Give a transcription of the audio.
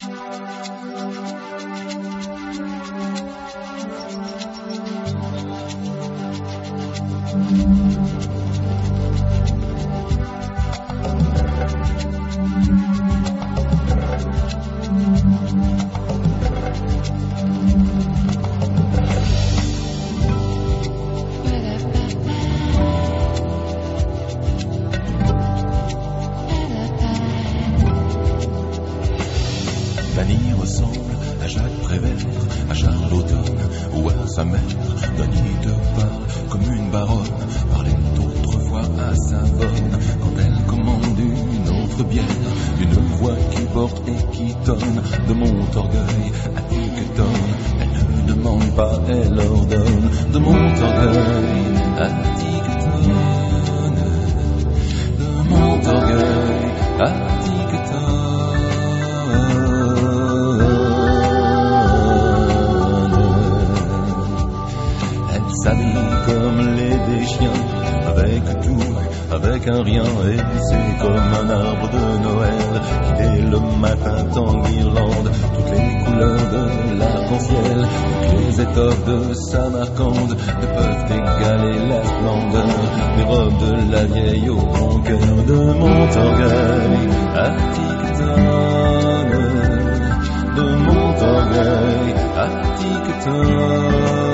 Fanny ressemble à Jacques Prévert, à Charles Automne ou à sa mère. Fanny te parle comme une baronne, parlait autrefois à Savonne. Quand elle commande une autre bière, une voix qui porte et qui tonne, de mon orgueil à Tiquetonne. Elle ne demande pas, elle ordonne, de mon orgueil à Tiquetonne, de mon orgueil à Tiquetonne. Comme les des chiens, avec tout, avec un rien, et c'est comme un arbre de Noël qui dès le matin t'enguirlande toutes les couleurs de l'arc-en-ciel. Toutes les étoffes de Samarcande ne peuvent égaler la splendeur des robes de la vieille au bon cœur. De mon orgueil à Tiquetonne, de mon orgueil à Tiquetonne.